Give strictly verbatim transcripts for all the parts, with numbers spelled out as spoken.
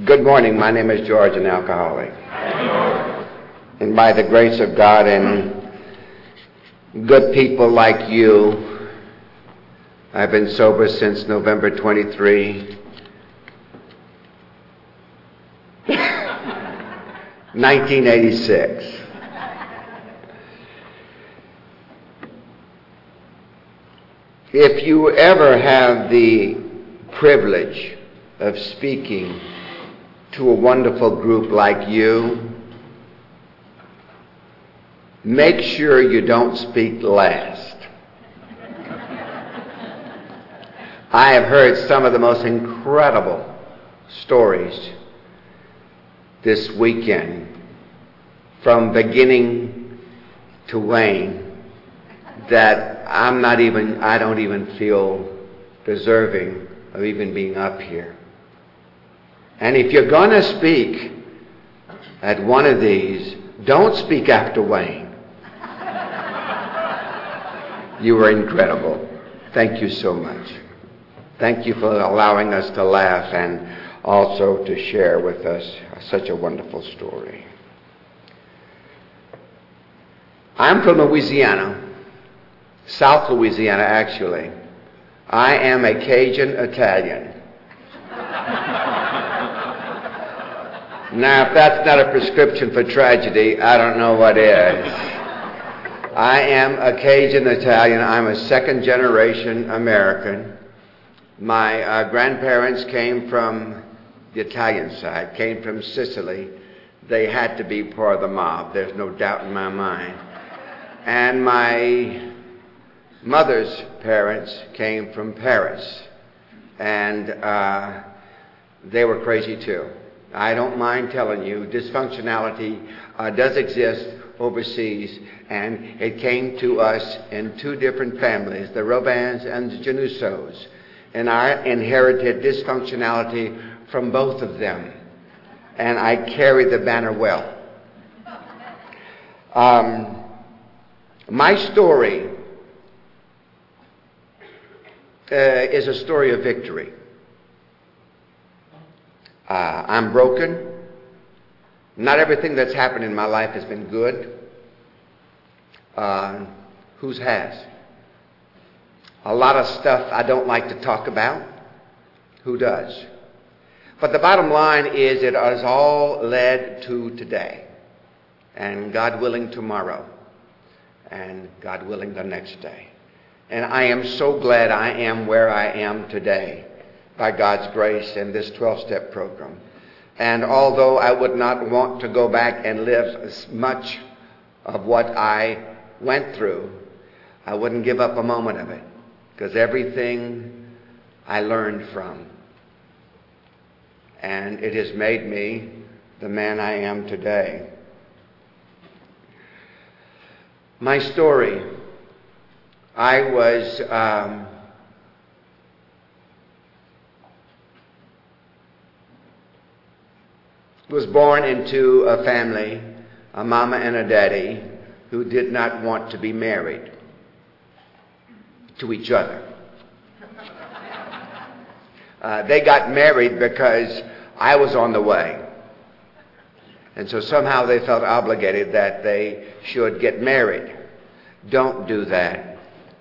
Good morning. My name is George, an alcoholic. And by the grace of God and good people like you, I've been sober since November twenty-third, nineteen eighty-six. If you ever have the privilege of speaking to a wonderful group like you, make sure you don't speak last. I have heard some of the most incredible stories this weekend, from beginning to Wayne, that I'm not even, I don't even feel deserving of even being up here. And if you're going to speak at one of these, don't speak after Wayne. You were incredible. Thank you so much. Thank you for allowing us to laugh and also to share with us such a wonderful story. I'm from Louisiana, South Louisiana actually. I am a Cajun Italian. Now, if that's not a prescription for tragedy, I don't know what is. I am a Cajun Italian. I'm a second generation American. My uh, grandparents came from the Italian side, came from Sicily. They had to be part of the mob. There's no doubt in my mind. And my mother's parents came from Paris. And uh, they were crazy too. I don't mind telling you, dysfunctionality uh, does exist overseas, and it came to us in two different families, the Robins and the Janussos, and I inherited dysfunctionality from both of them, and I carry the banner well. Um, my story uh, is a story of victory. Uh, I'm broken. Not everything that's happened in my life has been good. Uh, whose has? A lot of stuff I don't like to talk about. Who does? But the bottom line is it has all led to today. And God willing, tomorrow. And God willing, the next day. And I am so glad I am where I am today, by God's grace, in this twelve-step program. And although I would not want to go back and live as much of what I went through, I wouldn't give up a moment of it, because everything I learned from. And it has made me the man I am today. My story, I was... Um, was born into a family, a mama and a daddy, who did not want to be married to each other. Uh, they got married because I was on the way. And so somehow they felt obligated that they should get married. Don't do that.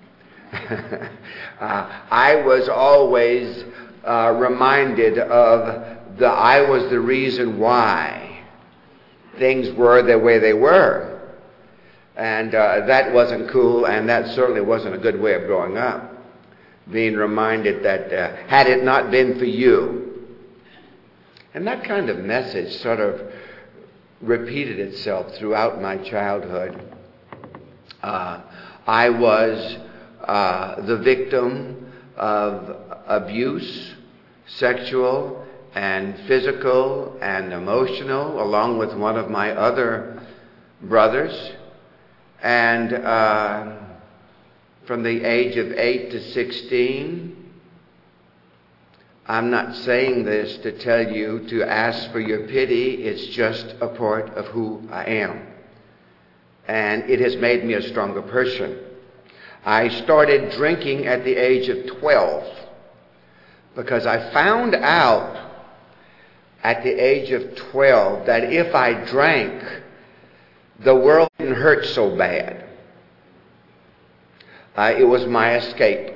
uh, I was always uh, reminded of that I was the reason why things were the way they were. And uh, that wasn't cool, and that certainly wasn't a good way of growing up. Being reminded that uh, had it not been for you. And that kind of message sort of repeated itself throughout my childhood. Uh, I was uh, the victim of abuse, sexual and physical and emotional, along with one of my other brothers. And uh, from the age of eight to sixteen, I'm not saying this to tell you to ask for your pity. It's just a part of who I am. And it has made me a stronger person. I started drinking at the age of twelve because I found out at the age of twelve that if I drank, the world didn't hurt so bad. Uh, it was my escape.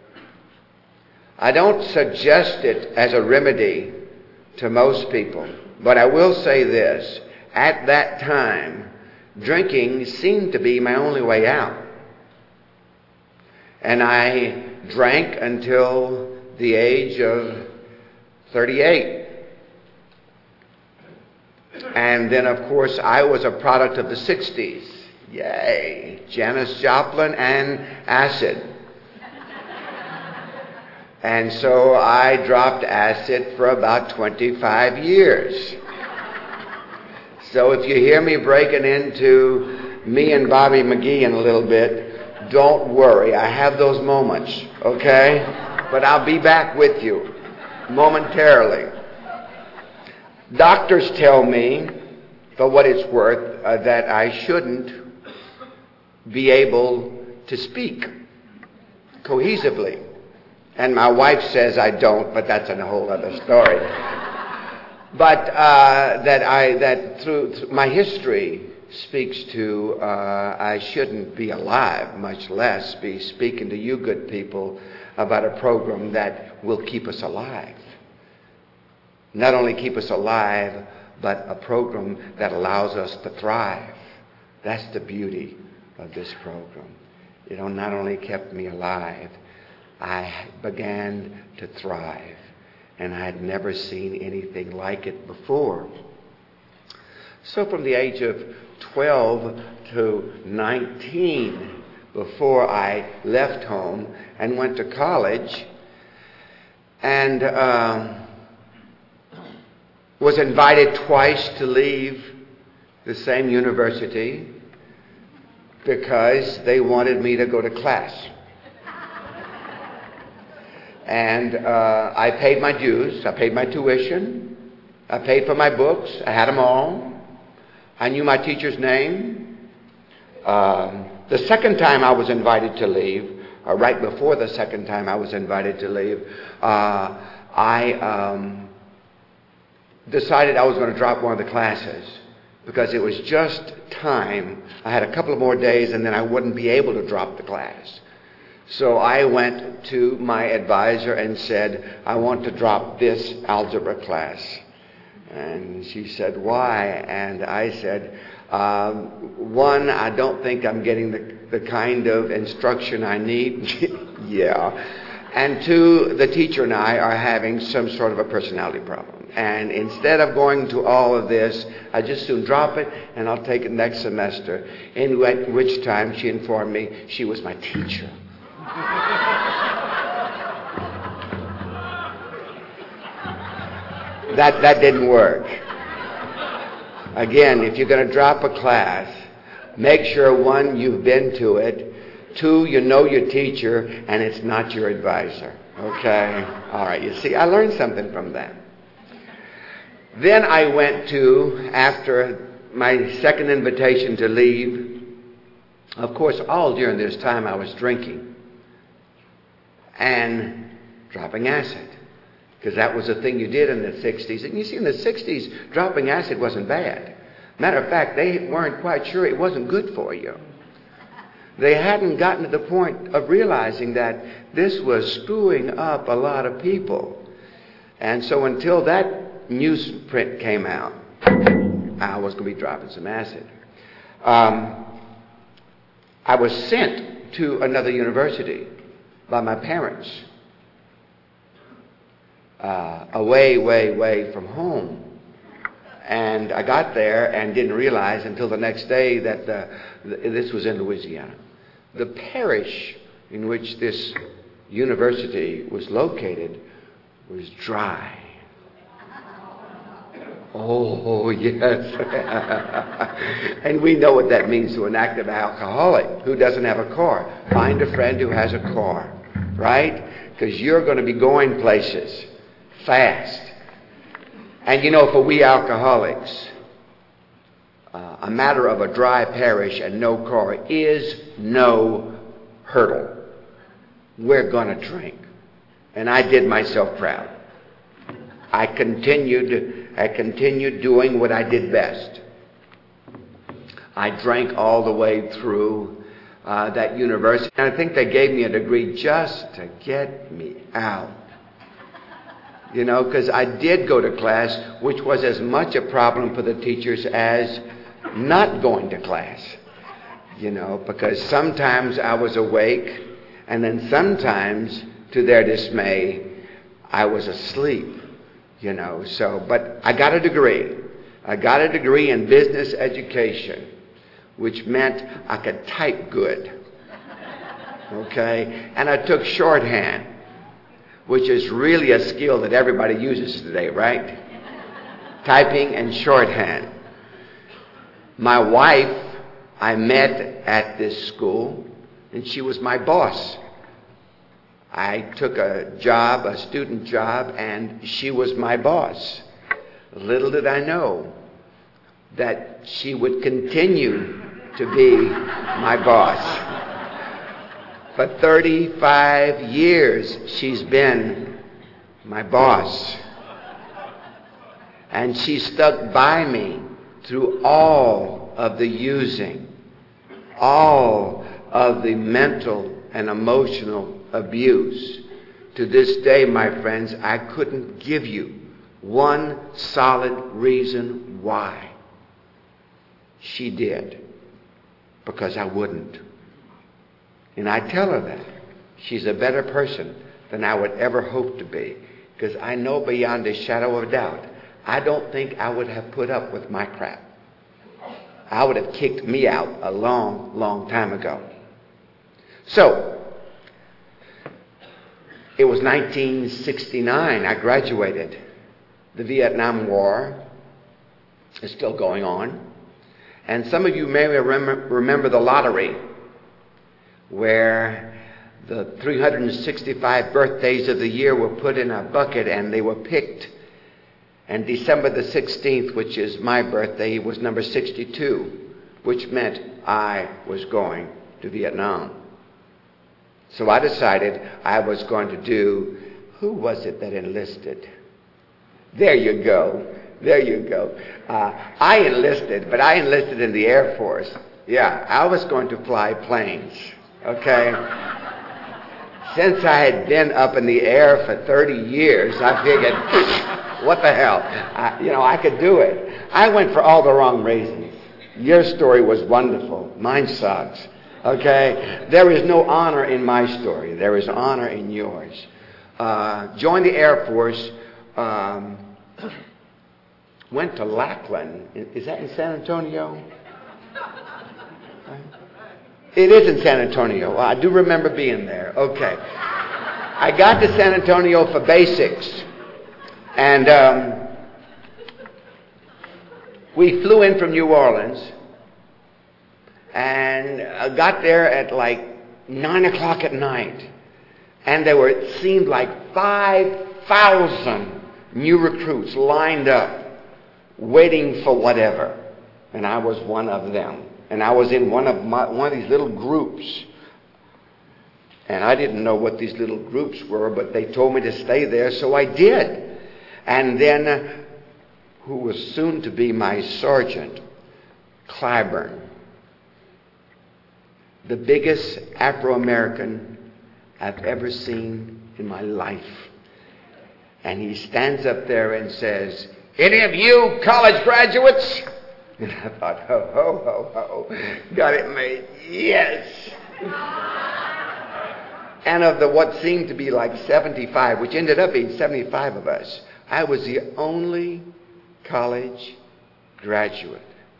I don't suggest it as a remedy to most people, but I will say this. At that time, drinking seemed to be my only way out. And I drank until the age of thirty-eight. And then, of course, I was a product of the sixties. Yay! Janis Joplin and acid. And so I dropped acid for about twenty-five years. So if you hear me breaking into me and Bobby McGee in a little bit, don't worry. I have those moments, okay? But I'll be back with you momentarily. Doctors tell me, for what it's worth, uh, that I shouldn't be able to speak cohesively. And my wife says I don't, but that's a whole other story. But uh, that I that through, through my history speaks to uh, I shouldn't be alive, much less be speaking to you good people about a program that will keep us alive. Not only keep us alive, but a program that allows us to thrive. That's the beauty of this program. You know, not only kept me alive, I began to thrive. And I had never seen anything like it before. So from the age of twelve to nineteen, before I left home and went to college, and um, was invited twice to leave the same university because they wanted me to go to class. And uh, I paid my dues. I paid my tuition. I paid for my books. I had them all. I knew my teacher's name. Um, the second time I was invited to leave, or right before the second time I was invited to leave, uh, I um, decided I was going to drop one of the classes because it was just time. I had a couple of more days and then I wouldn't be able to drop the class. So I went to my advisor and said, I want to drop this algebra class. And she said, why? And I said, um, one, I don't think I'm getting the, the kind of instruction I need. Yeah. And two, the teacher and I are having some sort of a personality problem. And instead of going to all of this, I just soon drop it and I'll take it next semester. In which time she informed me she was my teacher. That that didn't work. Again, if you're going to drop a class, make sure, one, you've been to it. Two, you know your teacher, and it's not your advisor. Okay? All right. You see, I learned something from that. Then I went to, after my second invitation to leave, of course, all during this time I was drinking and dropping acid, because that was a thing you did in the sixties. And you see, in the sixties, dropping acid wasn't bad. Matter of fact, they weren't quite sure it wasn't good for you. They hadn't gotten to the point of realizing that this was screwing up a lot of people. And so until that newsprint came out, I was going to be dropping some acid. Um, I was sent to another university by my parents, uh, away, way, way from home. And I got there and didn't realize until the next day that the, the, this was in Louisiana. The parish in which this university was located was dry. Oh, yes. And we know what that means to an active alcoholic who doesn't have a car. Find a friend who has a car, right? Because you're going to be going places fast. And you know, for we alcoholics, uh, a matter of a dry parish and no car is no hurdle. We're going to drink. And I did myself proud. I continued I continued doing what I did best. I drank all the way through uh, that university. And I think they gave me a degree just to get me out. You know, because I did go to class, which was as much a problem for the teachers as not going to class. You know, because sometimes I was awake, and then sometimes, to their dismay, I was asleep. You know, so, but I got a degree. I got a degree in business education, which meant I could type good. Okay? And I took shorthand, which is really a skill that everybody uses today, right? Typing and shorthand. My wife, I met at this school, and she was my boss. I took a job, a student job, and she was my boss. Little did I know that she would continue to be my boss. For thirty-five years, she's been my boss. And she stuck by me through all of the using, all of the mental and emotional abuse. To this day, my friends, I couldn't give you one solid reason why she did, because I wouldn't. And I tell her that she's a better person than I would ever hope to be, because I know beyond a shadow of a doubt, I don't think I would have put up with my crap. I would have kicked me out a long, long time ago. So, it was nineteen sixty-nine, I graduated. The Vietnam War is still going on. And some of you may remember, remember the lottery, where the three hundred sixty-five birthdays of the year were put in a bucket and they were picked. And December the sixteenth, which is my birthday, was number sixty-two, which meant I was going to Vietnam. So I decided I was going to do, who was it that enlisted? There you go. There you go. Uh, I enlisted, but I enlisted in the Air Force. Yeah, I was going to fly planes. Okay? Since I had been up in the air for thirty years, I figured, what the hell? I, you know, I could do it. I went for all the wrong reasons. Your story was wonderful. Mine sucks. Okay? There is no honor in my story. There is honor in yours. Uh, joined the Air Force. Um, went to Lackland. Is that in San Antonio? It is in San Antonio. Well, I do remember being there. Okay. I got to San Antonio for basics. And um, we flew in from New Orleans. And I got there at like nine o'clock at night. And there were, it seemed like five thousand new recruits lined up, waiting for whatever. And I was one of them. And I was in one of my, one of these little groups. And I didn't know what these little groups were, but they told me to stay there, so I did. And then, uh, who was soon to be my sergeant, Clyburn, the biggest Afro-American I've ever seen in my life. And he stands up there and says, "Any of you college graduates?" And I thought, ho, ho, ho, ho. Got it made. Yes. And of the what seemed to be like seventy-five, which ended up being seventy-five of us, I was the only college graduate.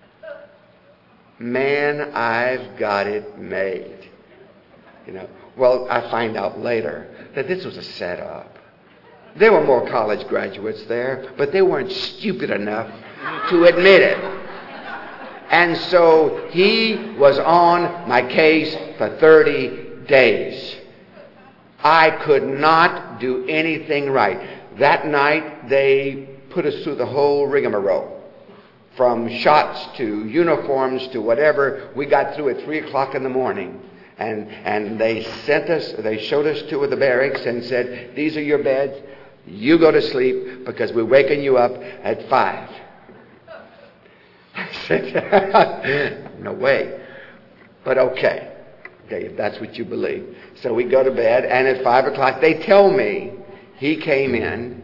Man, I've got it made. You know, well, I find out later that this was a setup. There were more college graduates there, but they weren't stupid enough to admit it. And so he was on my case for thirty days. I could not do anything right. That night, they put us through the whole rigmarole. From shots to uniforms to whatever. We got through at three o'clock in the morning. And, and they sent us, they showed us two of the barracks and said, "These are your beds. You go to sleep because we're waking you up at five. I said, no way. But okay. Okay, if that's what you believe. So we go to bed, and at five o'clock, they tell me he came in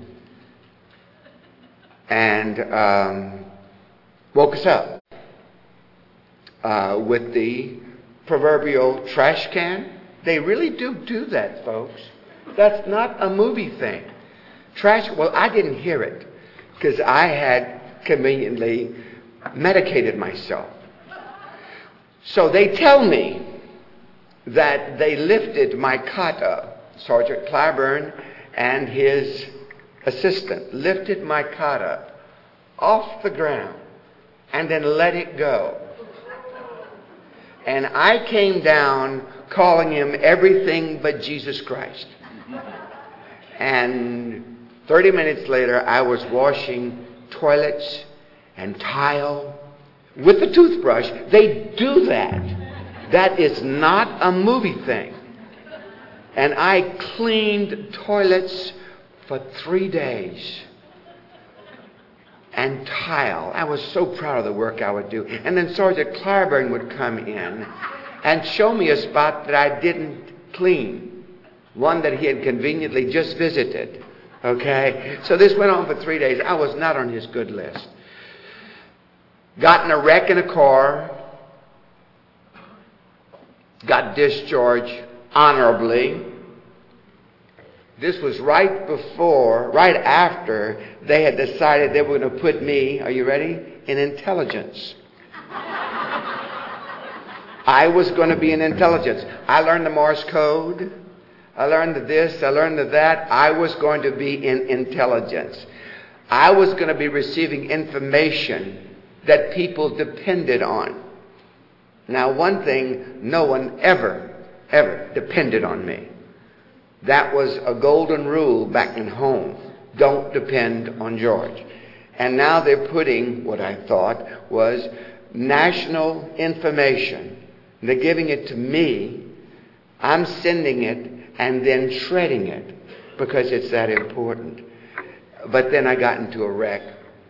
and um, woke us up uh, with the proverbial trash can. They really do do that, folks. That's not a movie thing. Trash, well, I didn't hear it because I had conveniently medicated myself. So they tell me that they lifted my cot up. Sergeant Clyburn and his assistant lifted my cot up off the ground and then let it go. And I came down calling him everything but Jesus Christ. And thirty minutes later, I was washing toilets and tile with a toothbrush. They do that. That is not a movie thing. And I cleaned toilets for three days. And tile. I was so proud of the work I would do. And then Sergeant Clyburn would come in and show me a spot that I didn't clean. One that he had conveniently just visited. Okay? So this went on for three days. I was not on his good list. Got in a wreck in a car. Got discharged honorably. This was right before, right after they had decided they were going to put me, are you ready, in intelligence. I was going to be in intelligence. I learned the Morse code. I learned the this. I learned the that. I was going to be in intelligence. I was going to be receiving information that people depended on. Now, one thing, no one ever, ever depended on me. That was a golden rule back in home. Don't depend on George. And now they're putting what I thought was national information. They're giving it to me. I'm sending it and then shredding it because it's that important. But then I got into a wreck.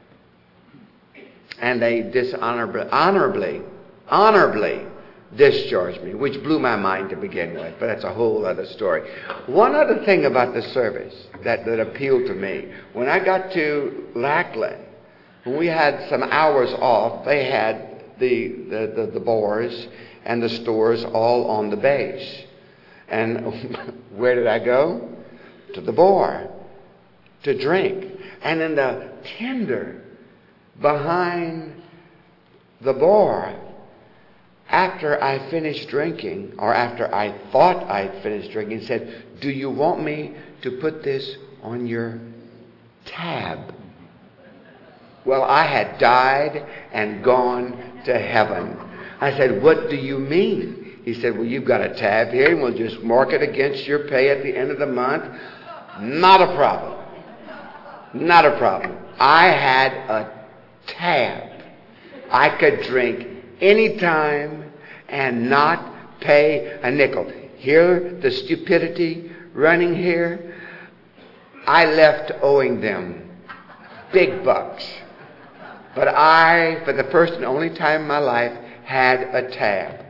And they dishonorably, honorably, honorably discharged me, which blew my mind to begin with, but that's a whole other story. One other thing about the service that, that appealed to me, when I got to Lackland, when we had some hours off, they had the, the, the, the bars and the stores all on the base. And where did I go? To the bar to drink. And in the tender behind the bar, after I finished drinking, or after I thought I'd finished drinking, said, do you want me to put this on your tab? Well, I had died and gone to heaven. I said, what do you mean? He said, well, you've got a tab here, and we'll just mark it against your pay at the end of the month. Not a problem. Not a problem. I had a tab. I could drink anytime and not pay a nickel. Hear the stupidity running here? I left owing them big bucks. But I, for the first and only time in my life, had a tab.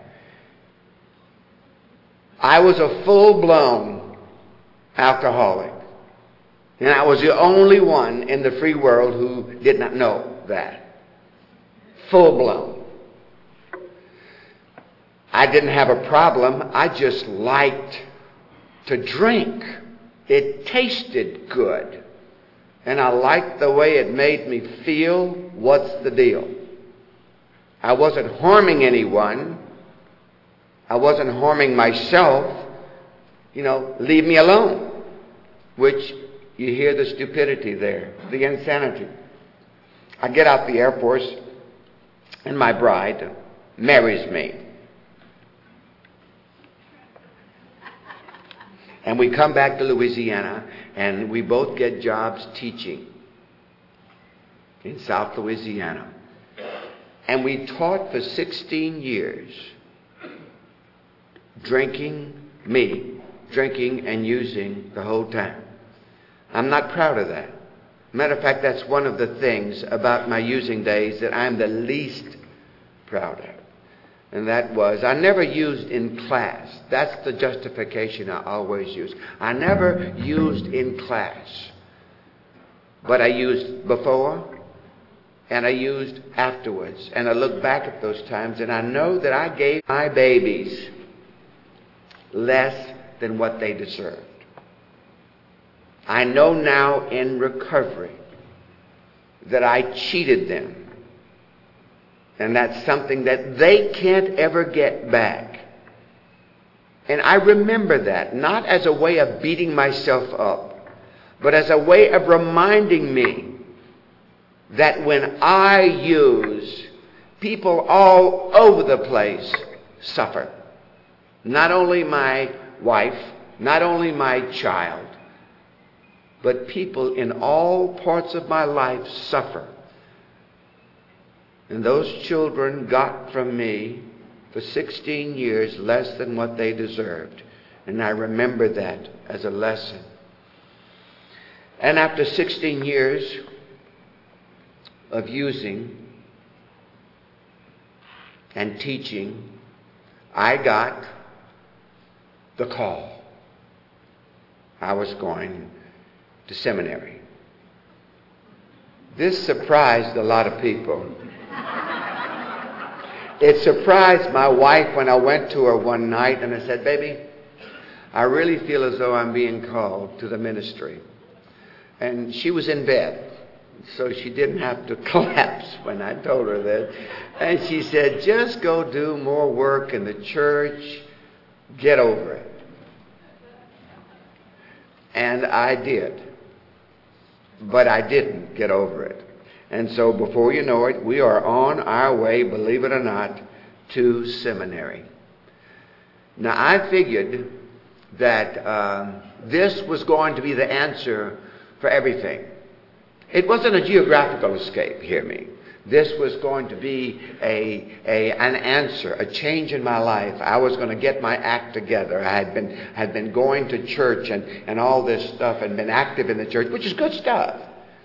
I was a full-blown alcoholic. And I was the only one in the free world who did not know that. Full-blown. I didn't have a problem. I just liked to drink. It tasted good. And I liked the way it made me feel. What's the deal? I wasn't harming anyone. I wasn't harming myself. You know, leave me alone. Which you hear the stupidity there, the insanity. I get out the Air Force, and my bride marries me. And we come back to Louisiana, and we both get jobs teaching in South Louisiana. And we taught for sixteen years, drinking, me, drinking and using the whole time. I'm not proud of that. Matter of fact, that's one of the things about my using days that I'm the least proud of. And that was, I never used in class. That's the justification I always use. I never used in class. But I used before and I used afterwards. And I look back at those times and I know that I gave my babies less than what they deserved. I know now in recovery that I cheated them. And that's something that they can't ever get back. And I remember that, not as a way of beating myself up, but as a way of reminding me that when I use, people all over the place suffer. Not only my wife, not only my child, but people in all parts of my life suffer. And those children got from me for sixteen years less than what they deserved. And I remember that as a lesson. And after sixteen years of using and teaching, I got the call. I was going to seminary. This surprised a lot of people. It surprised my wife when I went to her one night and I said, "Baby, I really feel as though I'm being called to the ministry." And she was in bed, so she didn't have to collapse when I told her that. And she said, "Just go do more work in the church. Get over it." And I did. But I didn't get over it. And so before you know it, we are on our way, believe it or not, to seminary. Now, I figured that uh, this was going to be the answer for everything. It wasn't a geographical escape, hear me. This was going to be a, a an answer, a change in my life. I was going to get my act together. I had been had been going to church and, and all this stuff and been active in the church, which is good stuff.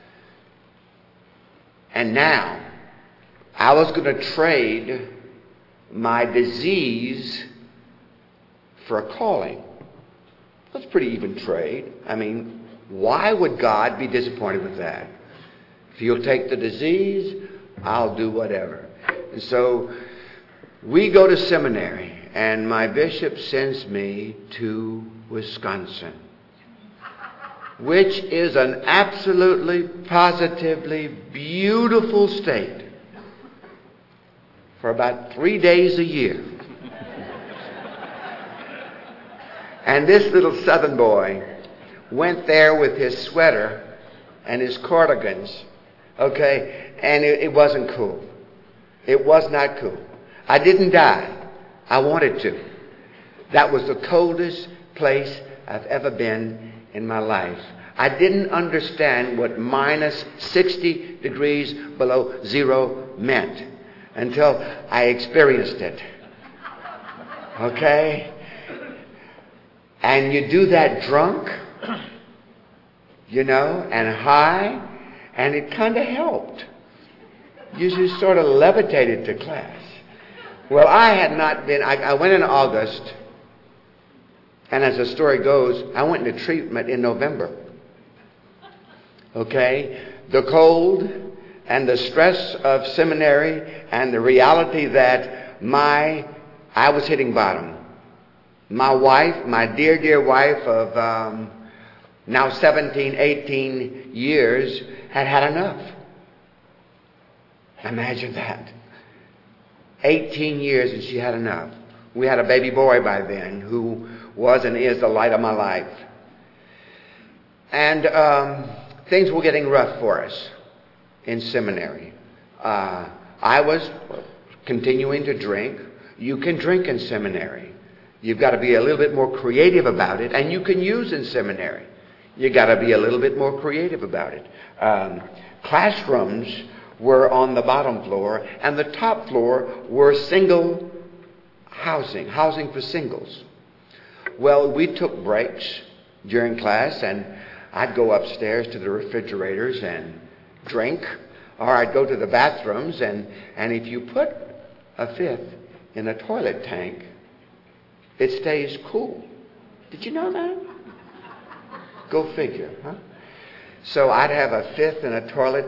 And now, I was going to trade my disease for a calling. That's a pretty even trade. I mean, why would God be disappointed with that? If you'll take the disease, I'll do whatever. And so, we go to seminary, and my bishop sends me to Wisconsin, which is an absolutely, positively beautiful state for about three days a year. And this little southern boy went there with his sweater and his cardigans, okay, and it, it wasn't cool. It was not cool. I didn't die. I wanted to. That was the coldest place I've ever been in my life. I didn't understand what minus sixty degrees below zero meant until I experienced it. Okay? And you do that drunk, you know, and high, and it kind of helped. You just sort of levitated to class. Well, I had not been, I, I went in August, and as the story goes, I went into treatment in November. Okay? The cold and the stress of seminary and the reality that my, I was hitting bottom. My wife, my dear, dear wife of um, now seventeen, eighteen years, had had enough. Imagine that. eighteen years and she had enough. We had a baby boy by then who was and is the light of my life. And um, things were getting rough for us in seminary. Uh, I was continuing to drink. You can drink in seminary. You've got to be a little bit more creative about it. And you can use in seminary. You've got to be a little bit more creative about it. Um, classrooms were on the bottom floor, and the top floor were single housing, housing for singles. Well, we took breaks during class, and I'd go upstairs to the refrigerators and drink, or I'd go to the bathrooms, and, and if you put a fifth in a toilet tank, it stays cool. Did you know that? Go figure, huh? So I'd have a fifth in a toilet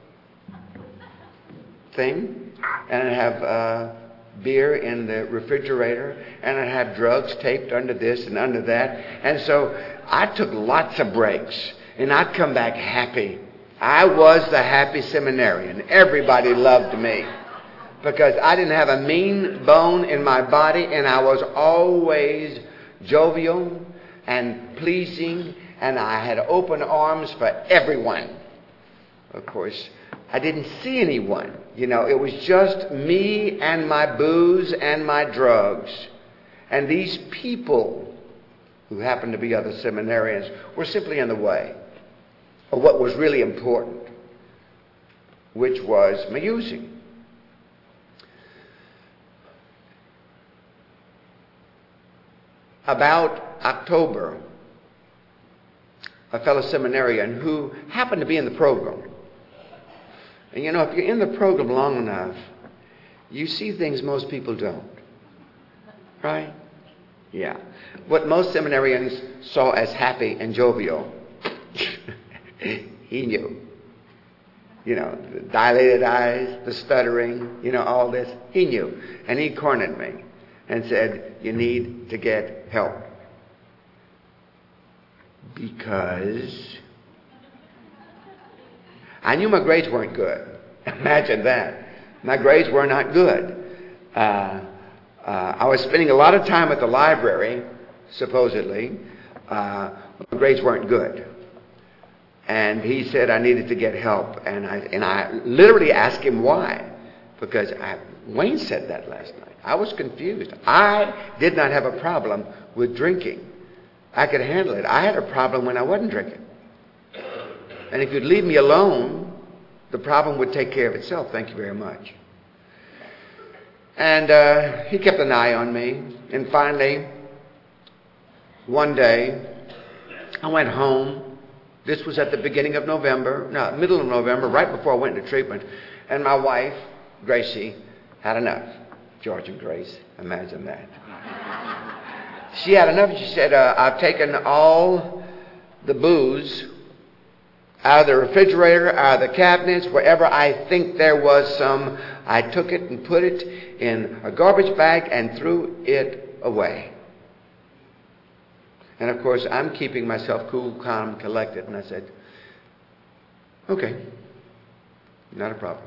thing, and I'd have uh, beer in the refrigerator, and I'd have drugs taped under this and under that. And so I took lots of breaks, and I'd come back happy. I was the happy seminarian. Everybody loved me because I didn't have a mean bone in my body, and I was always jovial and pleasing, and I had open arms for everyone. Of course, I didn't see anyone. You know, it was just me and my booze and my drugs. And these people, who happened to be other seminarians, were simply in the way of what was really important, which was my using. About October, a fellow seminarian who happened to be in the program. And you know, if you're in the program long enough, you see things most people don't. Right? Yeah. What most seminarians saw as happy and jovial, he knew. You know, the dilated eyes, the stuttering, you know, all this, he knew. And he cornered me and said, you need to get help. Because I knew my grades weren't good. Imagine that. My grades were not good. Uh, uh, I was spending a lot of time at the library, supposedly. Uh, my grades weren't good. And he said I needed to get help. And I, and I literally asked him why. Because I, Wayne said that last night. I was confused. I did not have a problem with drinking. I could handle it. I had a problem when I wasn't drinking. And if you'd leave me alone, the problem would take care of itself. Thank you very much. And uh, he kept an eye on me. And finally, one day, I went home. This was at the beginning of November, no, middle of November, right before I went into treatment. And my wife, Gracie, had enough. George and Grace, imagine that. She had enough. She said, uh, I've taken all the booze out of the refrigerator, out of the cabinets, wherever I think there was some. I took it and put it in a garbage bag and threw it away. And of course, I'm keeping myself cool, calm, collected. And I said, okay, not a problem.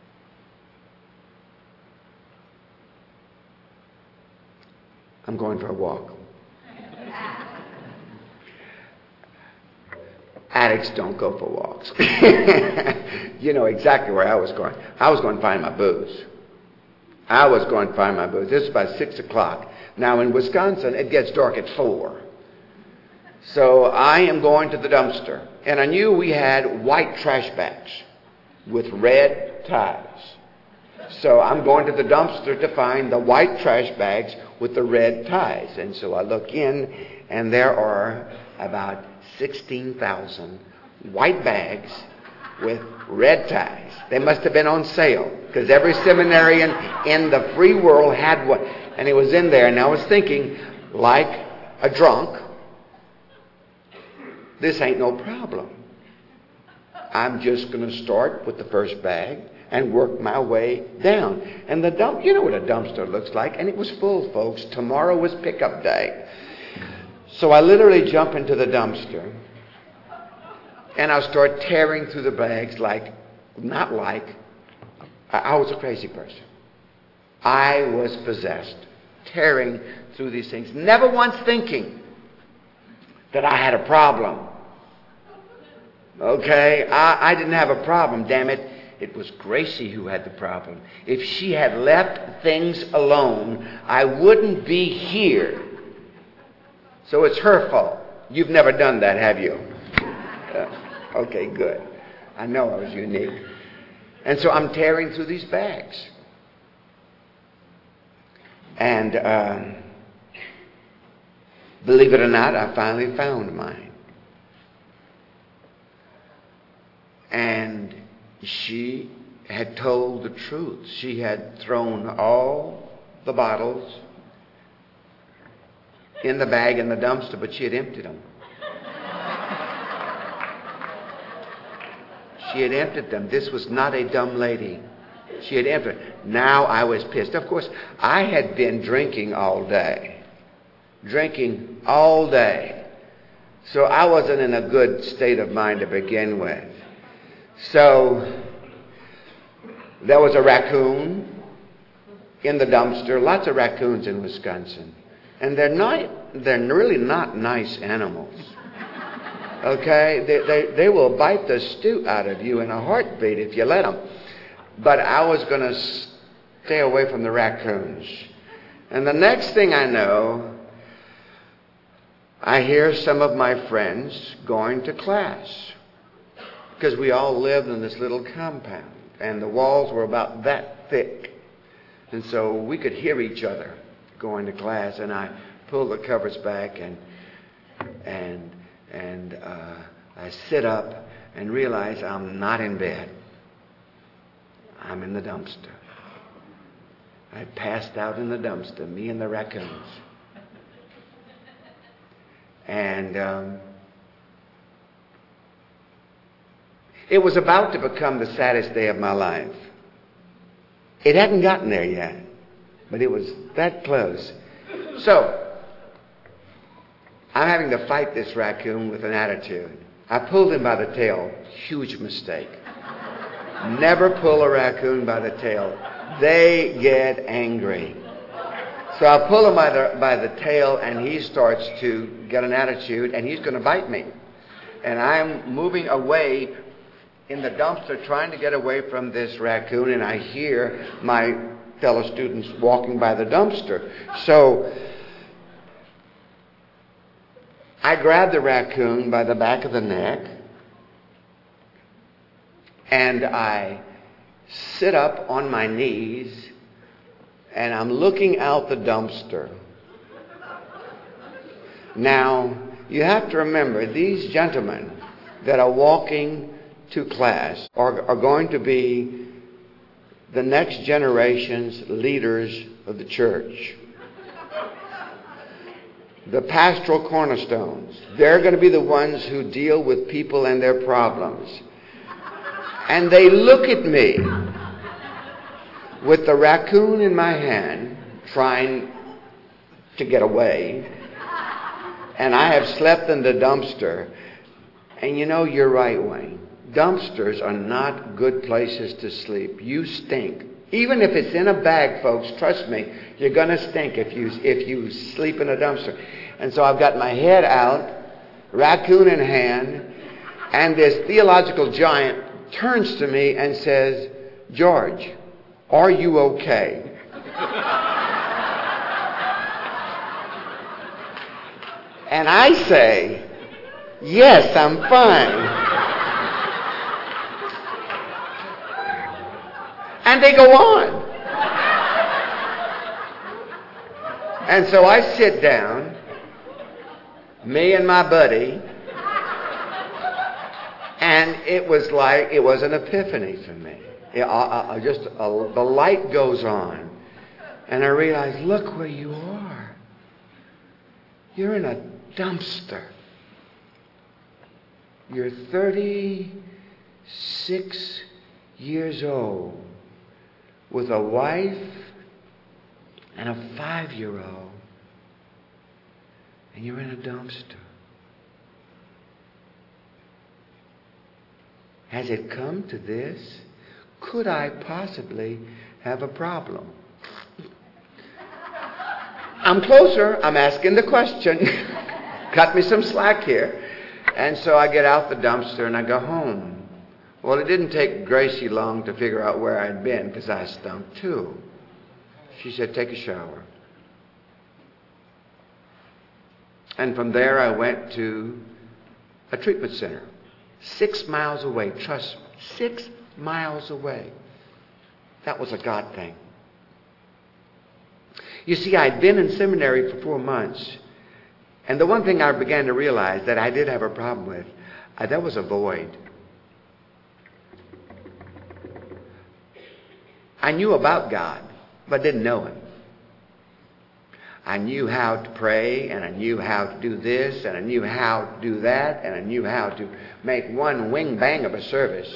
I'm going for a walk. Addicts don't go for walks. You know exactly where I was going. I was going to find my booze. I was going to find my booze. This is about six o'clock. Now in Wisconsin, it gets dark at four. So I am going to the dumpster. And I knew we had white trash bags with red ties. So I'm going to the dumpster to find the white trash bags with the red ties. And so I look in, and there are about sixteen thousand white bags with red ties. They must have been on sale because every seminarian in the free world had one. And it was in there, and I was thinking, like a drunk, this ain't no problem. I'm just going to start with the first bag and work my way down. And the dump, you know what a dumpster looks like, and it was full, folks. Tomorrow was pickup day. So I literally jump into the dumpster, and I start tearing through the bags like, not like, I, I was a crazy person. I was possessed, tearing through these things, never once thinking that I had a problem. Okay? I, I didn't have a problem, damn it. It was Gracie who had the problem. If she had left things alone, I wouldn't be here. So it's her fault. You've never done that, have you? Uh, okay, good. I know I was unique. And so I'm tearing through these bags. And um, believe it or not, I finally found mine. And she had told the truth. She had thrown all the bottles in the bag in the dumpster, but she had emptied them. She had emptied them. This was not a dumb lady. She had emptied. Now I was pissed. Of course, I had been drinking all day. Drinking all day. So I wasn't in a good state of mind to begin with. So there was a raccoon in the dumpster. Lots of raccoons in Wisconsin. And they're not, they're really not nice animals. Okay? They, they, they will bite the stew out of you in a heartbeat if you let them. But I was going to stay away from the raccoons. And the next thing I know, I hear some of my friends going to class. Because we all lived in this little compound. And the walls were about that thick. And so we could hear each other going to class. And I pulled the covers back and and and uh, I sit up and realize I'm not in bed. I'm in the dumpster. I passed out in the dumpster, me and the raccoons. And um, it was about to become the saddest day of my life. It hadn't gotten there yet, but it was that close. So, I'm having to fight this raccoon with an attitude. I pulled him by the tail. Huge mistake. Never pull a raccoon by the tail. They get angry. So I pull him by the, by the tail, and he starts to get an attitude, and he's going to bite me. And I'm moving away in the dumpster, trying to get away from this raccoon, and I hear my fellow students walking by the dumpster. So I grab the raccoon by the back of the neck, and I sit up on my knees, and I'm looking out the dumpster. Now, you have to remember, these gentlemen that are walking to class are, are going to be the next generation's leaders of the church. The pastoral cornerstones. They're going to be the ones who deal with people and their problems. And they look at me with the raccoon in my hand, trying to get away. And I have slept in the dumpster. And you know, you're right, Wayne. Dumpsters are not good places to sleep. You stink. Even if it's in a bag, folks, trust me, you're going to stink if you if you sleep in a dumpster. And so I've got my head out, raccoon in hand, and this theological giant turns to me and says, "George, are you okay?" And I say, "Yes, I'm fine." And they go on. And so I sit down, me and my buddy, and it was like, it was an epiphany for me. It, I, I just uh, the light goes on, and I realize, look where you are. You're in a dumpster. You're thirty-six years old, with a wife and a five-year-old, and you're in a dumpster. Has it come to this? Could I possibly have a problem? I'm closer. I'm asking the question. Cut me some slack here. And so I get out the dumpster and I go home. Well, it didn't take Gracie long to figure out where I'd been, because I stunk too. She said, "Take a shower." And from there I went to a treatment center. Six miles away. Trust me. Six miles away. That was a God thing. You see, I'd been in seminary for four months. And the one thing I began to realize that I did have a problem with, uh, there was a void. I knew about God, but didn't know Him. I knew how to pray, and I knew how to do this, and I knew how to do that, and I knew how to make one wing bang of a service.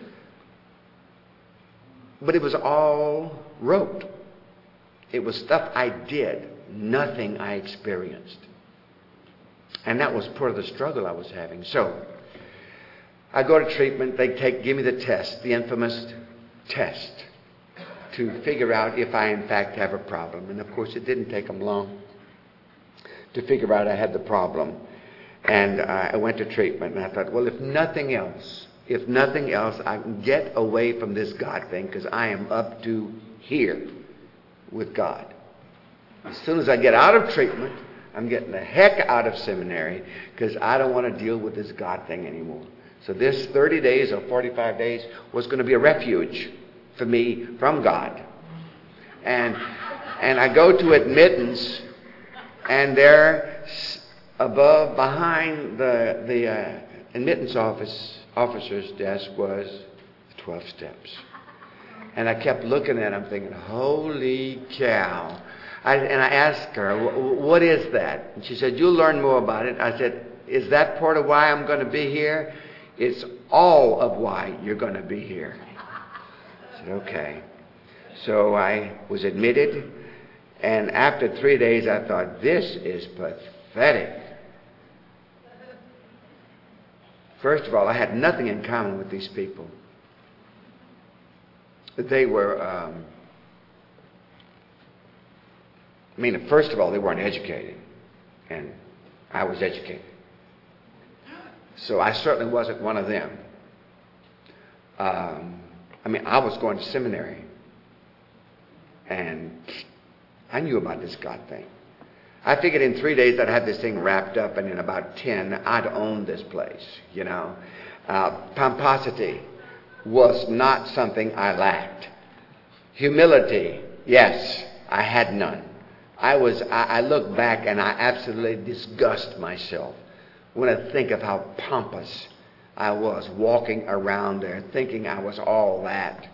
But it was all rote. It was stuff I did, nothing I experienced. And that was part of the struggle I was having. So, I go to treatment, they take, give me the test, the infamous test, to figure out if I in fact have a problem. And of course it didn't take them long to figure out I had the problem. And uh, I went to treatment, and I thought, well, if nothing else, if nothing else, I can get away from this God thing, because I am up to here with God. As soon as I get out of treatment, I'm getting the heck out of seminary, because I don't want to deal with this God thing anymore. So this thirty days or forty-five days was going to be a refuge for me from God. And and I go to admittance, and there above, behind the the uh, admittance office officer's desk was twelve steps. And I kept looking at him thinking, holy cow. I, and I asked her, what is that? And she said, you'll learn more about it. I said, is that part of why I'm going to be here? It's all of why you're going to be here. I said, okay. So I was admitted, and after three days I thought, this is pathetic. First of all, I had nothing in common with these people. They were, um, I mean, first of all, they weren't educated, and I was educated. So I certainly wasn't one of them. Um, I mean, I was going to seminary, and I knew about this God thing. I figured in three days I'd have this thing wrapped up, and in about ten, I'd own this place, you know. Uh, pomposity was not something I lacked. Humility, yes, I had none. I was, I, I look back and I absolutely disgust myself when I think of how pompous I was walking around there thinking I was all that.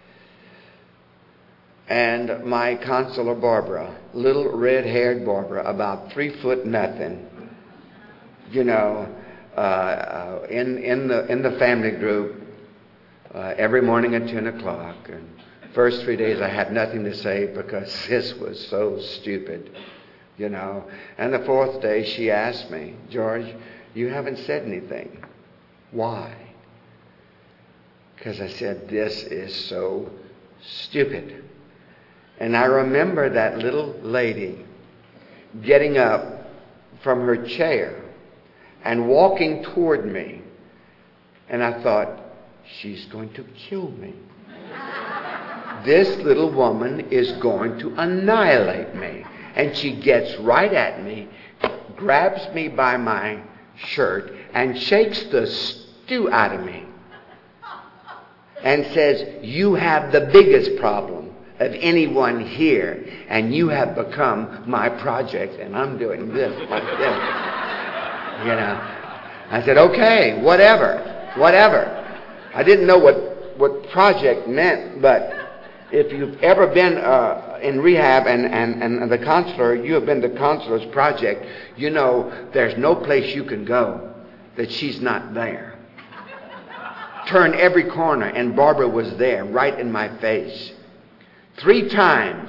And my consular Barbara, little red-haired Barbara, about three foot nothing, you know, uh, uh, in, in, the, in the family group, uh, every morning at ten o'clock. And first three days I had nothing to say because this was so stupid, you know. And the fourth day she asked me, George, you haven't said anything. Why? Because I said, this is so stupid. And I remember that little lady getting up from her chair and walking toward me. And I thought, she's going to kill me. This little woman is going to annihilate me. And she gets right at me, grabs me by my shirt, and shakes the stew out of me. And says, you have the biggest problem of anyone here, and you have become my project, and I'm doing this like this. You know. I said, okay, whatever, whatever. I didn't know what, what project meant, but if you've ever been uh, in rehab and, and, and the counselor, you have been the counselor's project, you know there's no place you can go that she's not there. Turn every corner, and Barbara was there, right in my face. Three times.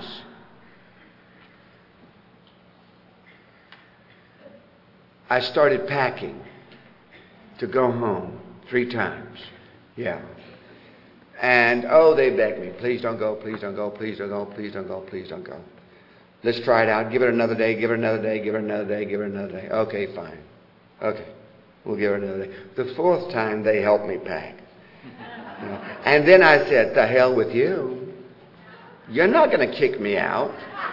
I started packing to go home. Three times. Yeah. And, oh, they begged me, please don't go, please don't go, please don't go, please don't go, please don't go. Let's try it out. Give it another day, give it another day, give it another day, give it another day. Okay, fine. Okay, we'll give it another day. The fourth time, they helped me pack. You know? And then I said, to hell with you. You're not going to kick me out.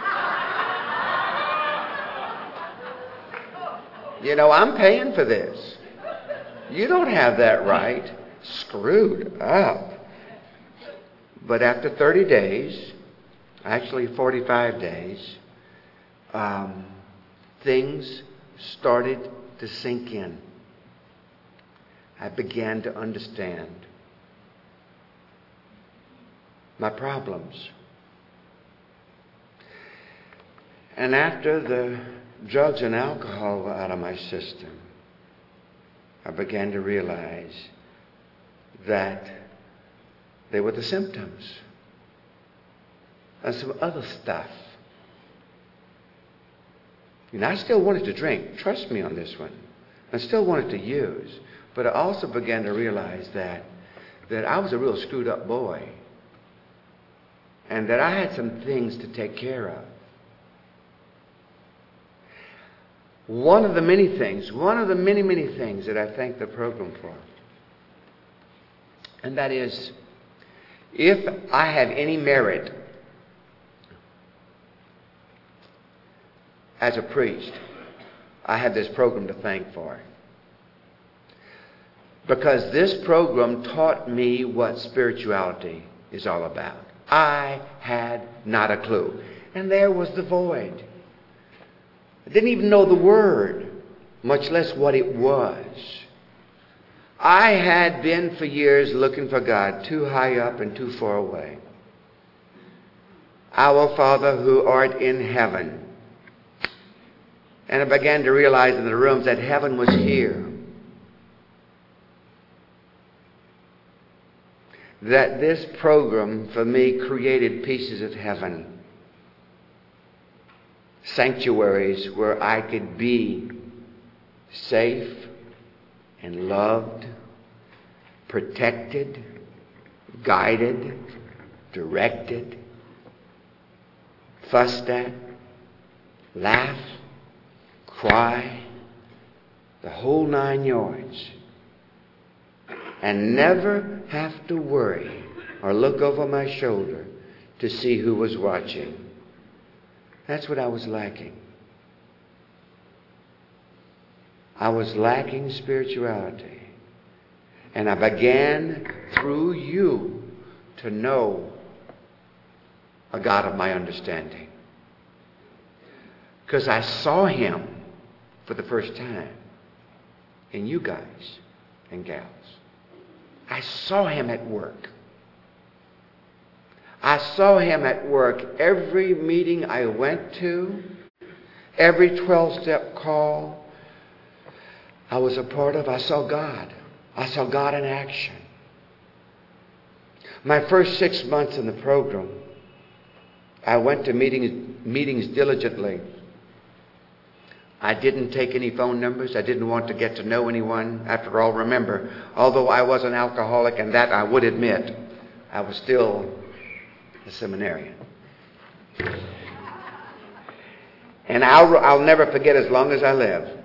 You know, I'm paying for this. You don't have that right. Screwed up. But after thirty days, actually forty-five days, um, things started to sink in. I began to understand. my problems. And after the drugs and alcohol were out of my system, I began to realize that they were the symptoms of some other stuff. And I still wanted to drink. Trust me on this one. I still wanted to use. But I also began to realize that, that I was a real screwed up boy. And that I had some things to take care of. One of the many things, one of the many, many things that I thank the program for. And that is, if I have any merit as a priest, I have this program to thank for. Because this program taught me what spirituality is all about. I had not a clue. And there was the void. I didn't even know the word, much less what it was. I had been for years looking for God, too high up and too far away. Our Father who art in heaven. And I began to realize in the rooms that heaven was here. That this program for me created pieces of heaven. Sanctuaries where I could be safe and loved, protected, guided, directed, fussed at, laugh, cry, the whole nine yards, and never have to worry or look over my shoulder to see who was watching. That's what I was lacking. I was lacking spirituality. And I began through you to know a God of my understanding. Because I saw him for the first time in you guys and gals. I saw him at work. I saw him at work every meeting I went to, every twelve-step call I was a part of. I saw God. I saw God in action. My first six months in the program, I went to meetings, meetings diligently. I didn't take any phone numbers. I didn't want to get to know anyone. After all, remember, although I was an alcoholic, and that I would admit, I was still a seminarian. And I'll, I'll never forget as long as I live.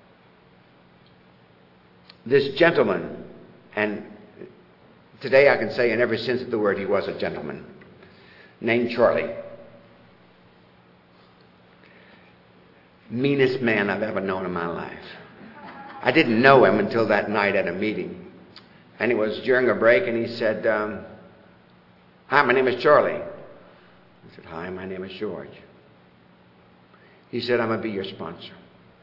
This gentleman, and today I can say in every sense of the word he was a gentleman, named Charlie. Meanest man I've ever known in my life. I didn't know him until that night at a meeting. And it was during a break, and he said, um, hi, my name is Charlie. I said, hi, my name is George. He said, I'm going to be your sponsor.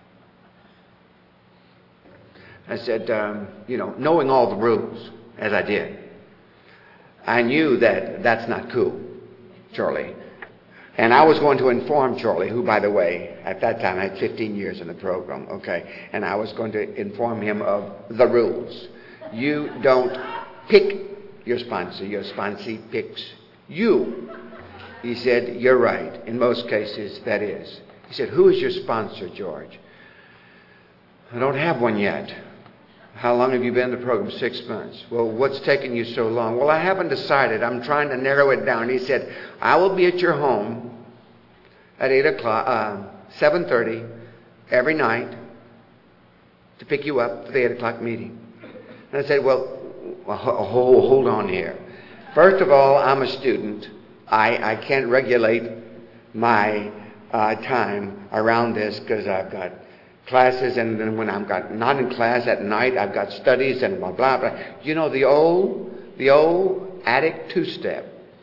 I said, um, you know, knowing all the rules, as I did, I knew that that's not cool, Charlie. And I was going to inform Charlie, who, by the way, at that time had fifteen years in the program, okay? And I was going to inform him of the rules. You don't pick your sponsor. Your sponsee picks you. He said, you're right. In most cases, that is. He said, who is your sponsor, George? I don't have one yet. How long have you been in the program? Six months. Well, what's taking you so long? Well, I haven't decided. I'm trying to narrow it down. He said, I will be at your home at eight o'clock, uh, seven thirty every night to pick you up for the eight o'clock meeting. And I said, well, hold, hold on here. First of all, I'm a student. I, I can't regulate my uh, time around this because I've got classes, and then when I'm got not in class at night, I've got studies and blah, blah, blah. You know, the old, the old addict two-step.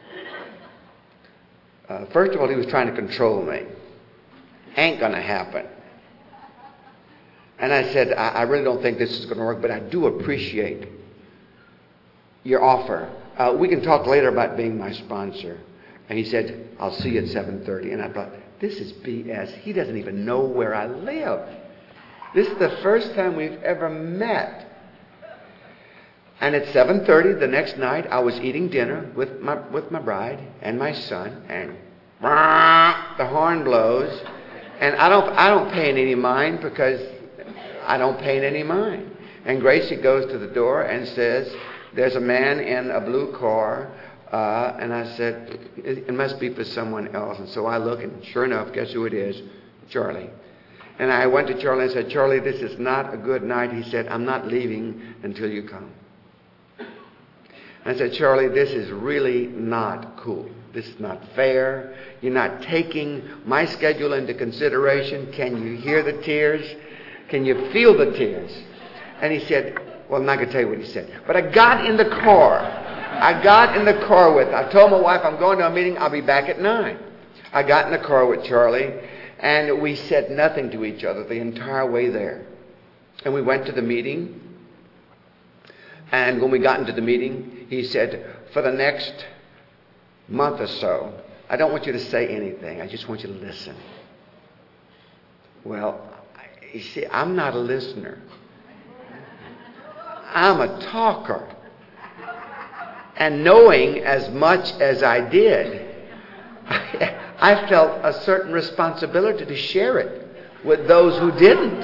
Uh, first of all, he was trying to control me. Ain't gonna happen. And I said, I, I really don't think this is gonna work, but I do appreciate your offer uh, we can talk later about being my sponsor. And he said, I'll see you at seven thirty. And I thought, this is B S. He doesn't even know where I live. This is the first time we've ever met. And at seven thirty the next night, I was eating dinner with my with my bride and my son, and the horn blows, and I don't I don't pay any mind because I don't pay any mind. And Gracie goes to the door and says, "There's a man in a blue car." Uh, and I said, it, it must be for someone else. And so I look, and sure enough, guess who it is? Charlie. And I went to Charlie and said, "Charlie, this is not a good night." He said, "I'm not leaving until you come." I said, "Charlie, this is really not cool. This is not fair. You're not taking my schedule into consideration. Can you hear the tears? Can you feel the tears?" And he said, well, I'm not going to tell you what he said. But I got in the car. I got in the car with, I told my wife, I'm going to a meeting. I'll be back at nine. I got in the car with Charlie, and we said nothing to each other the entire way there. And we went to the meeting. And when we got into the meeting, he said, for the next month or so, I don't want you to say anything. I just want you to listen. Well, you see, I'm not a listener. I'm a talker. And knowing as much as I did, I felt a certain responsibility to share it with those who didn't.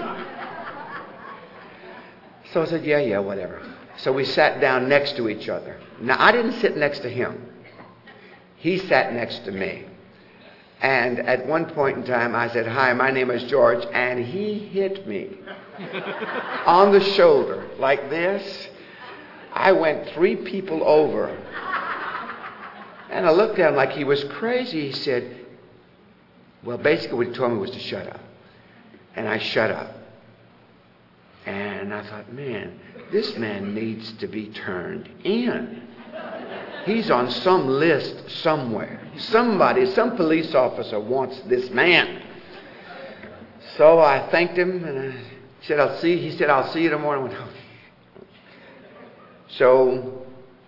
So I said, yeah, yeah, whatever. So we sat down next to each other. Now, I didn't sit next to him. He sat next to me. And at one point in time, I said, hi, my name is George. And he hit me on the shoulder like this. I went three people over. And I looked at him like he was crazy. He said, well, basically what he told me was to shut up. And I shut up. And I thought, man, this man needs to be turned in. He's on some list somewhere. Somebody, some police officer wants this man. So I thanked him, and I said, I'll see. He said, I'll see you tomorrow. I went, oh. So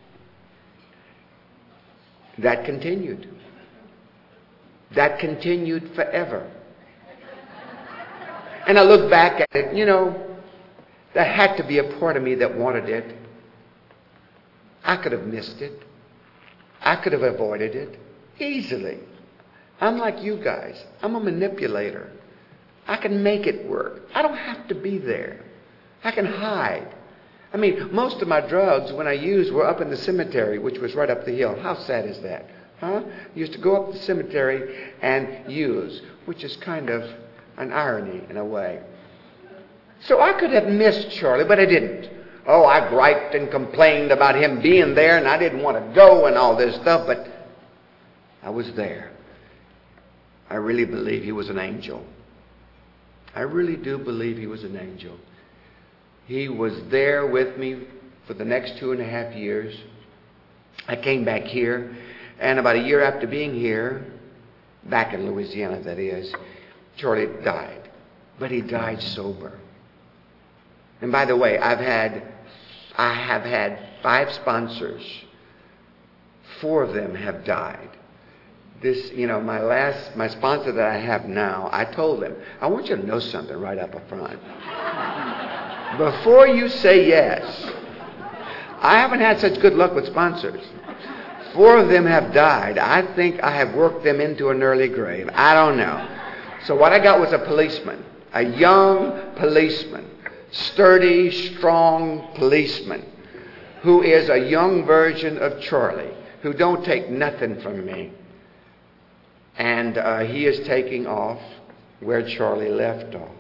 that continued. That continued forever. And I look back at it, you know, there had to be a part of me that wanted it. I could have missed it. I could have avoided it easily. I'm like you guys. I'm a manipulator. I can make it work. I don't have to be there. I can hide. I mean, most of my drugs, when I used, were up in the cemetery, which was right up the hill. How sad is that? Huh? You used to go up the cemetery and use, which is kind of an irony in a way. So I could have missed Charlie, but I didn't. Oh, I griped and complained about him being there, and I didn't want to go and all this stuff, but I was there. I really believe he was an angel. I really do believe he was an angel. He was there with me for the next two and a half years. I came back here, and about a year after being here, back in Louisiana, that is, Charlie died. But he died sober. And by the way, I've had, I have had five sponsors. Four of them have died. This, you know, my last, my sponsor that I have now, I told him, I want you to know something right up front. Before you say yes, I haven't had such good luck with sponsors. Four of them have died. I think I have worked them into an early grave. I don't know. So what I got was a policeman, a young policeman, sturdy, strong policeman, who is a young version of Charlie, who don't take nothing from me. And uh, he is taking off where Charlie left off.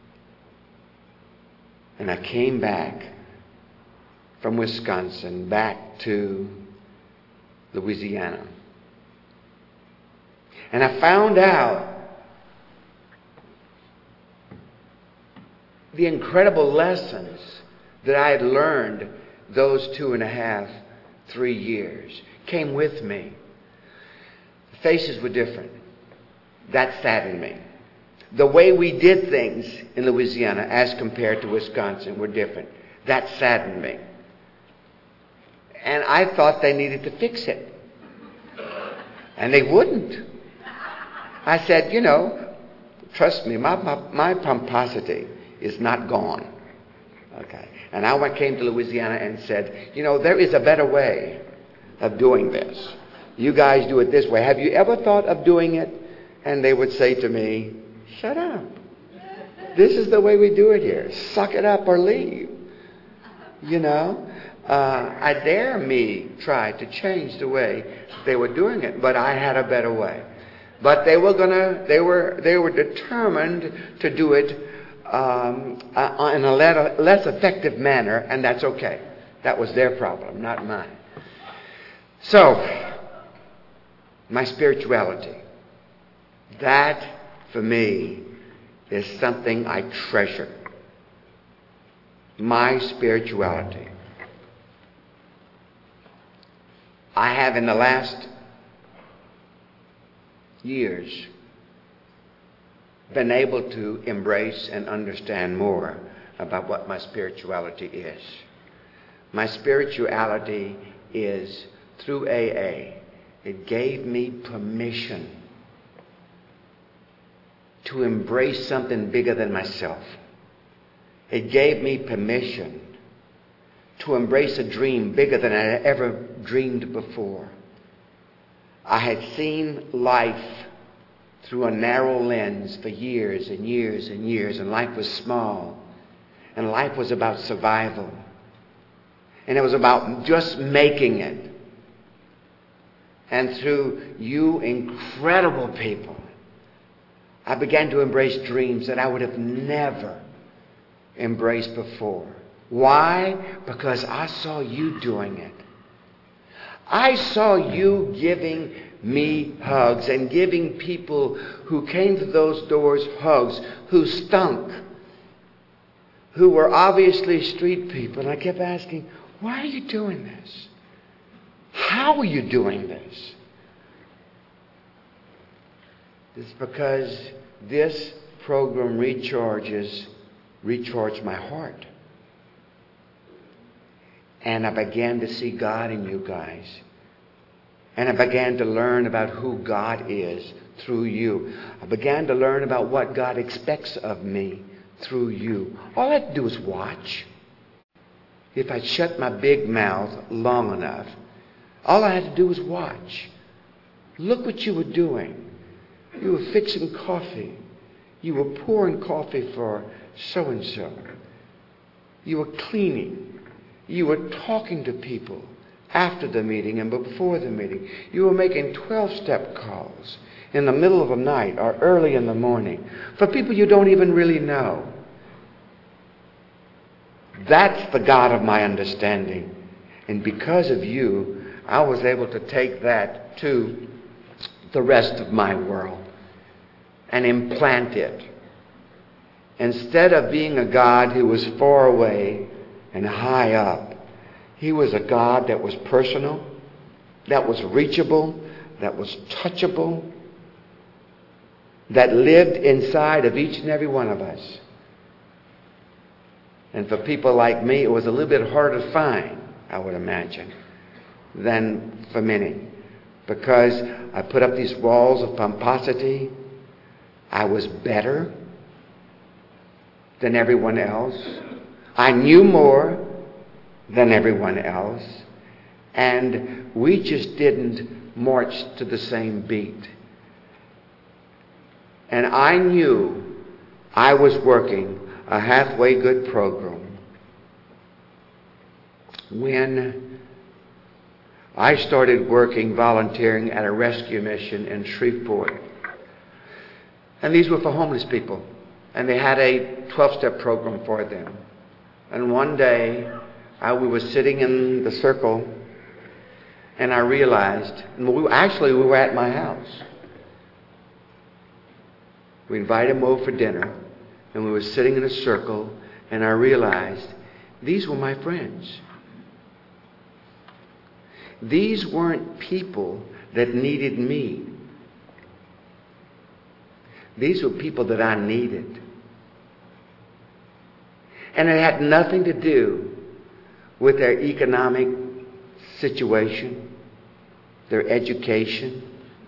And I came back from Wisconsin back to Louisiana. And I found out the incredible lessons that I had learned those two and a half, three years came with me. The faces were different. That saddened me. The way we did things in Louisiana as compared to Wisconsin were different. That saddened me. And I thought they needed to fix it. And they wouldn't. I said, you know, trust me, my, my, my pomposity is not gone. Okay. And I went, came to Louisiana and said, you know, there is a better way of doing this. You guys do it this way. Have you ever thought of doing it? And they would say to me, shut up. This is the way we do it here. Suck it up or leave. You know, uh, I dare me try to change the way they were doing it, but I had a better way. But they were gonna, they were, they were determined to do it um, uh, in a less effective manner, and that's okay. That was their problem, not mine. So, my spirituality, that for me is something I treasure. My spirituality. I have in the last years been able to embrace and understand more about what my spirituality is. My spirituality is through A A. It gave me permission to embrace something bigger than myself. It gave me permission to embrace a dream bigger than I had ever dreamed before. I had seen life through a narrow lens for years and years and years, and life was small, and life was about survival, and it was about just making it. And through you incredible people, I began to embrace dreams that I would have never embraced before. Why? Because I saw you doing it. I saw you giving me hugs and giving people who came to those doors hugs, who stunk, who were obviously street people. And I kept asking, why are you doing this? How are you doing this? It's because this program recharges, recharged my heart. And I began to see God in you guys. And I began to learn about who God is through you. I began to learn about what God expects of me through you. All I had to do was watch. If I shut my big mouth long enough, all I had to do was watch. Look what you were doing. You were fixing coffee. You were pouring coffee for so-and-so. You were cleaning. You were talking to people after the meeting and before the meeting. You were making twelve-step calls in the middle of the night or early in the morning for people you don't even really know. That's the God of my understanding. And because of you, I was able to take that to the rest of my world and implant it. Instead of being a God who was far away and high up, he was a God that was personal, that was reachable, that was touchable, that lived inside of each and every one of us. And for people like me, it was a little bit harder to find, I would imagine, than for many. Because I put up these walls of pomposity. I was better than everyone else. I knew more than everyone else. And we just didn't march to the same beat. And I knew I was working a halfway good program when I started working, volunteering at a rescue mission in Shreveport. And these were for homeless people. And they had a twelve-step program for them. And one day, I, we were sitting in the circle, and I realized, and we, actually we were at my house. We invited them over for dinner, and we were sitting in a circle, and I realized these were my friends. These weren't people that needed me. These were people that I needed. And it had nothing to do with their economic situation, their education.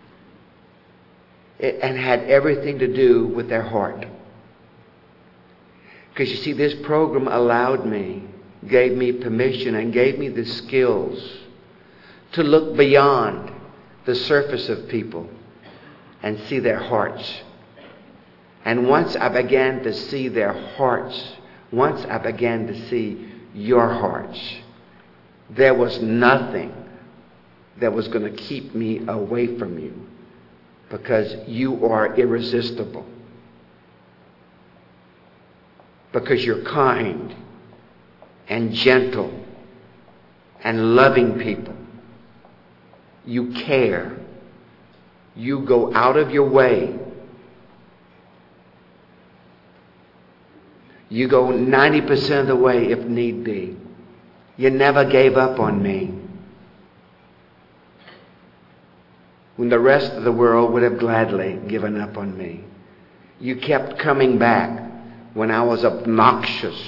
It, and had everything to do with their heart. Because you see, this program allowed me, gave me permission, and gave me the skills to look beyond the surface of people and see their hearts. And once I began to see their hearts, once I began to see your hearts, there was nothing that was going to keep me away from you, because you are irresistible. Because you're kind and gentle and loving people. You care. You go out of your way. You go ninety percent of the way if need be. You never gave up on me, when the rest of the world would have gladly given up on me. You kept coming back when I was obnoxious,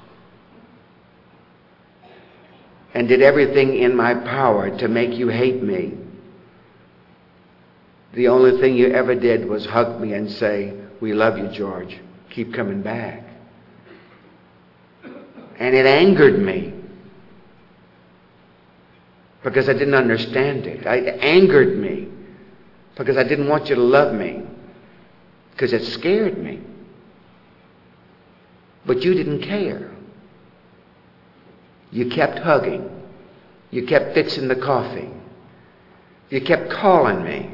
and did everything in my power to make you hate me. The only thing you ever did was hug me and say, "We love you, George. Keep coming back." And it angered me, because I didn't understand it. It angered me because I didn't want you to love me, because it scared me. But you didn't care. You kept hugging. You kept fixing the coffee. You kept calling me.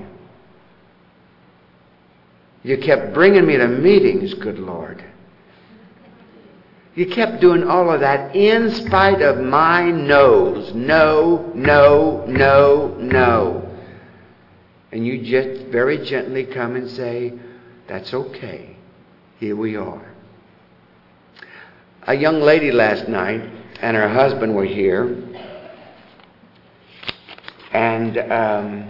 You kept bringing me to meetings, good Lord. You kept doing all of that in spite of my no's. No, no, no, no. And you just very gently come and say, "That's okay. Here we are." A young lady last night and her husband were here. And um,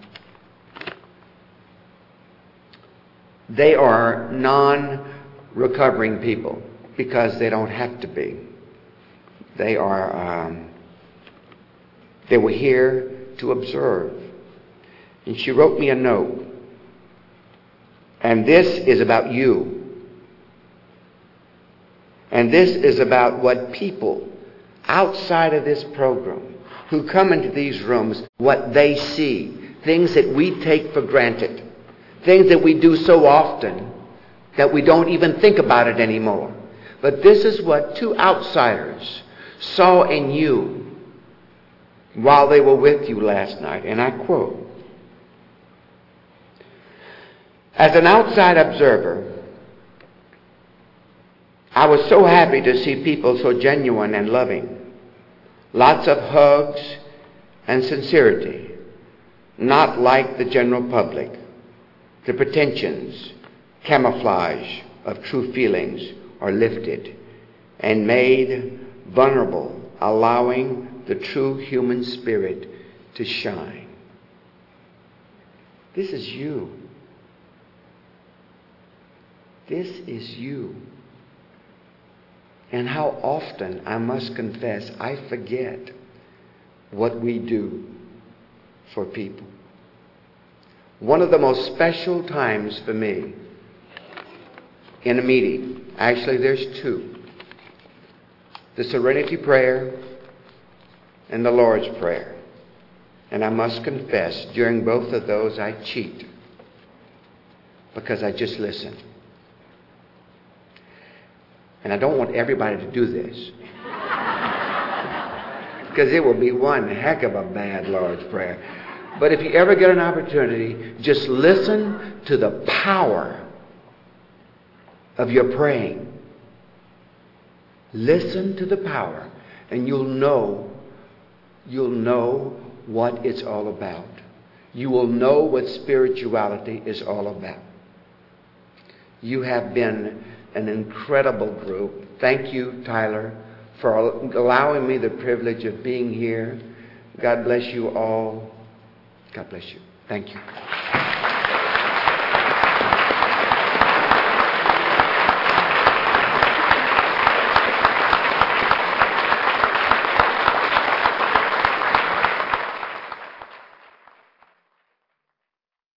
they are non-recovering people, because they don't have to be. They are, um, they were here to observe. And she wrote me a note. And this is about you. And this is about what people outside of this program who come into these rooms, what they see. Things that we take for granted. Things that we do so often that we don't even think about it anymore. But this is what two outsiders saw in you while they were with you last night. And I quote, "As an outside observer, I was so happy to see people so genuine and loving. Lots of hugs and sincerity, not like the general public. The pretensions, camouflage of true feelings are lifted and made vulnerable, allowing the true human spirit to shine." This is you. This is you. And how often, I must confess, I forget what we do for people. One of the most special times for me in a meeting, actually there's two, the Serenity Prayer and the Lord's Prayer. And I must confess, during both of those I cheat, because I just listen. And I don't want everybody to do this, because it will be one heck of a bad Lord's Prayer. But if you ever get an opportunity, just listen to the power of your praying. Listen to the power, and you'll know, you'll know what it's all about. You will know what spirituality is all about. You have been an incredible group. Thank you, Tyler, for allowing me the privilege of being here. God bless you all. God bless you. Thank you.